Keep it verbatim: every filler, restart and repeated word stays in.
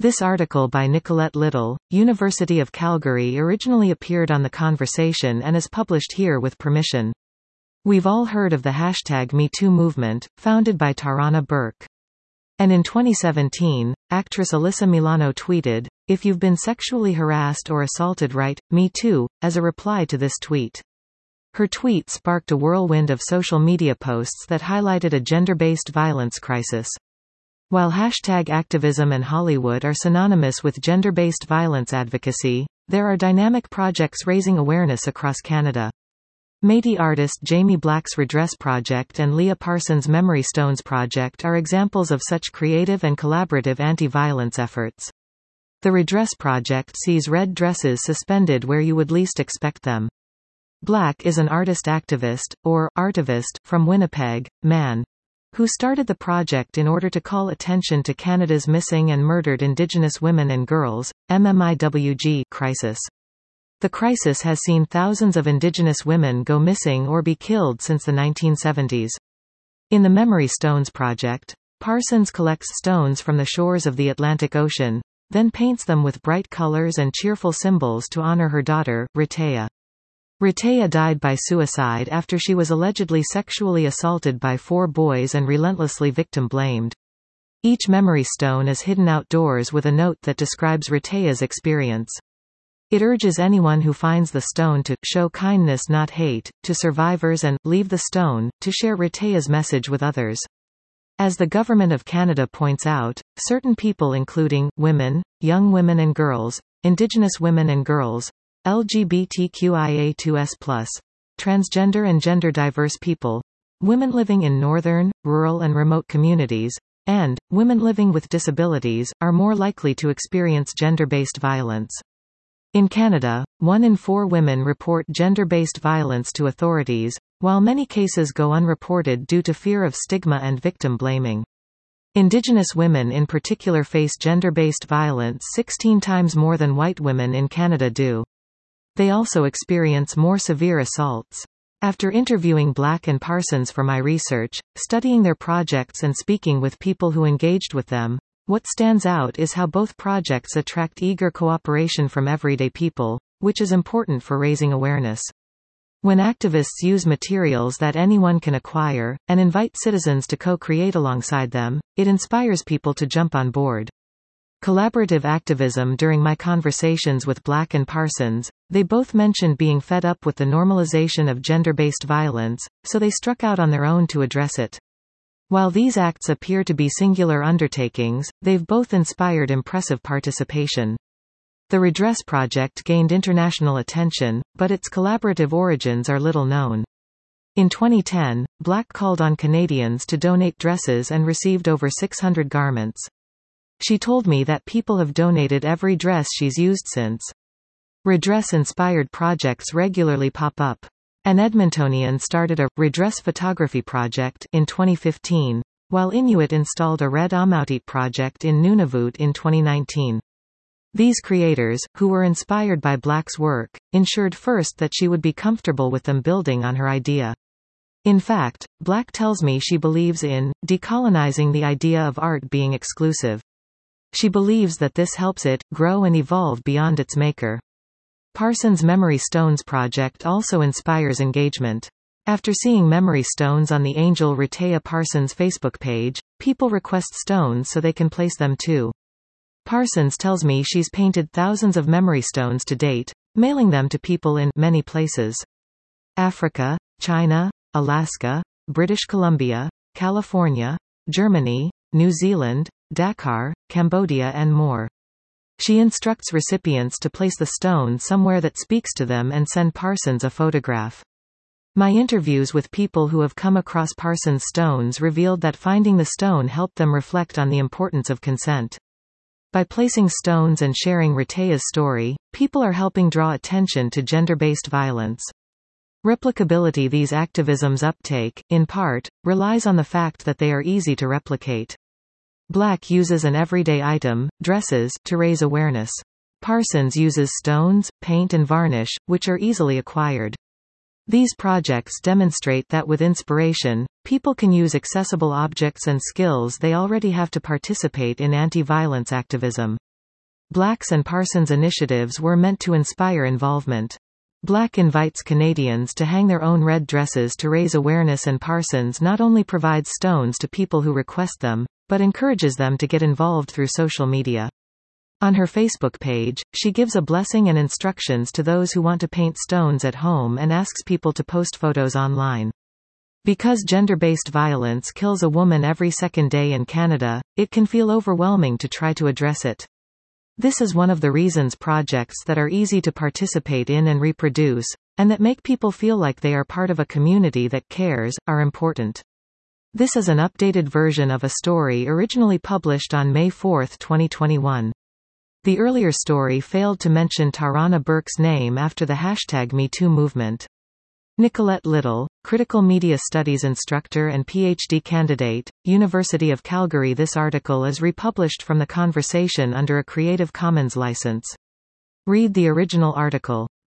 This article by Nicolette Little, University of Calgary originally appeared on The Conversation and is published here with permission. We've all heard of the hashtag Me Too movement, founded by Tarana Burke. And in twenty seventeen, actress Alyssa Milano tweeted, "If you've been sexually harassed or assaulted, write, Me Too," as a reply to this tweet. Her tweet sparked a whirlwind of social media posts that highlighted a gender-based violence crisis. While hashtag activism and Hollywood are synonymous with gender-based violence advocacy, there are dynamic projects raising awareness across Canada. Métis artist Jamie Black's Redress Project and Leah Parsons' Memory Stones Project are examples of such creative and collaborative anti-violence efforts. The Redress Project sees red dresses suspended where you would least expect them. Black is an artist-activist, or artivist, from Winnipeg, Man, who started the project in order to call attention to Canada's missing and murdered Indigenous women and girls, M M I W G crisis. The crisis has seen thousands of Indigenous women go missing or be killed since the nineteen seventies. In the Memory Stones Project, Parsons collects stones from the shores of the Atlantic Ocean, then paints them with bright colors and cheerful symbols to honor her daughter, Rehtaeh. Rehtaeh died by suicide after she was allegedly sexually assaulted by four boys and relentlessly victim-blamed. Each memory stone is hidden outdoors with a note that describes Rehtaeh's experience. It urges anyone who finds the stone to show kindness not hate to survivors and leave the stone to share Rehtaeh's message with others. As the Government of Canada points out, certain people including women, young women and girls, Indigenous women and girls, L G B T Q I A two S plus, transgender and gender-diverse people, women living in northern, rural and remote communities, and women living with disabilities, are more likely to experience gender-based violence. In Canada, one in four women report gender-based violence to authorities, while many cases go unreported due to fear of stigma and victim blaming. Indigenous women in particular face gender-based violence sixteen times more than white women in Canada do. They also experience more severe assaults. After interviewing Black and Parsons for my research, studying their projects and speaking with people who engaged with them, what stands out is how both projects attract eager cooperation from everyday people, which is important for raising awareness. When activists use materials that anyone can acquire, and invite citizens to co-create alongside them, it inspires people to jump on board. Collaborative activism. During my conversations with Black and Parsons, they both mentioned being fed up with the normalization of gender-based violence, so they struck out on their own to address it. While these acts appear to be singular undertakings, they've both inspired impressive participation. The Redress Project gained international attention, but its collaborative origins are little known. In twenty ten, Black called on Canadians to donate dresses and received over six hundred garments. She told me that people have donated every dress she's used since. Redress-inspired projects regularly pop up. An Edmontonian started a Redress photography project in twenty fifteen, while Inuit installed a Red Amautit project in Nunavut in twenty nineteen. These creators, who were inspired by Black's work, ensured first that she would be comfortable with them building on her idea. In fact, Black tells me she believes in decolonizing the idea of art being exclusive. She believes that this helps it grow and evolve beyond its maker. Parsons' Memory Stones project also inspires engagement. After seeing memory stones on the Angel Rehtaeh Parsons Facebook page, people request stones so they can place them too. Parsons tells me she's painted thousands of memory stones to date, mailing them to people in many places. Africa, China, Alaska, British Columbia, California, Germany, New Zealand, Dakar, Cambodia and more. She instructs recipients to place the stone somewhere that speaks to them and send Parsons a photograph. My interviews with people who have come across Parsons' stones revealed that finding the stone helped them reflect on the importance of consent. By placing stones and sharing Rehtaeh's story, people are helping draw attention to gender-based violence. Replicability. These activisms' uptake, in part, relies on the fact that they are easy to replicate. Black uses an everyday item, dresses, to raise awareness. Parsons uses stones, paint and varnish, which are easily acquired. These projects demonstrate that with inspiration, people can use accessible objects and skills they already have to participate in anti-violence activism. Black's and Parsons initiatives were meant to inspire involvement. Black invites Canadians to hang their own red dresses to raise awareness, and Parsons not only provides stones to people who request them, but encourages them to get involved through social media. On her Facebook page, she gives a blessing and instructions to those who want to paint stones at home and asks people to post photos online. Because gender-based violence kills a woman every second day in Canada, it can feel overwhelming to try to address it. This is one of the reasons projects that are easy to participate in and reproduce, and that make people feel like they are part of a community that cares, are important. This is an updated version of a story originally published on May fourth, twenty twenty-one. The earlier story failed to mention Tarana Burke's name after the hashtag MeToo movement. Nicolette Little, critical media studies instructor and PhD candidate, University of Calgary. This article is republished from The Conversation under a Creative Commons license. Read the original article.